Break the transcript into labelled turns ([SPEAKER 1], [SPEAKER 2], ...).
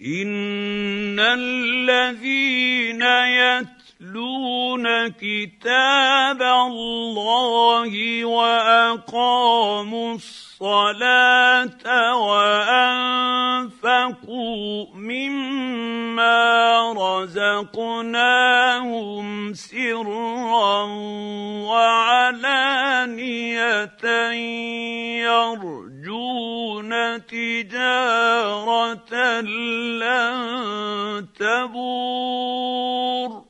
[SPEAKER 1] إن الذين يتلون كتاب الله وأقاموا الصلاة وأنفقوا مما رزقناهم سرا وعلانية يرجون تجارة لن تبور